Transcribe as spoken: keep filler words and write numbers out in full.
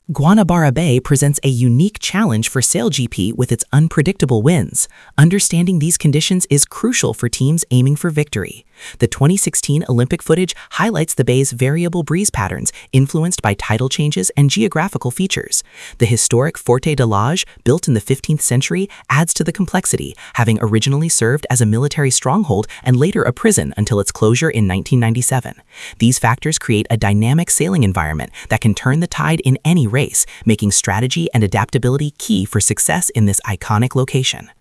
Guanabara Bay presents a unique challenge for SailGP with its unpredictable winds. Understanding these conditions is crucial for teams aiming for victory. The twenty sixteen Olympic footage highlights the bay's variable breeze patterns influenced by tidal changes and geographical features. The historic Forte de Lage, built in the fifteenth century, adds to the complexity, having originally served as a military stronghold and later a prison until its closure in nineteen ninety-seven. These factors create a dynamic sailing environment that can turn the tide in any race, making strategy and adaptability key for success in this iconic location.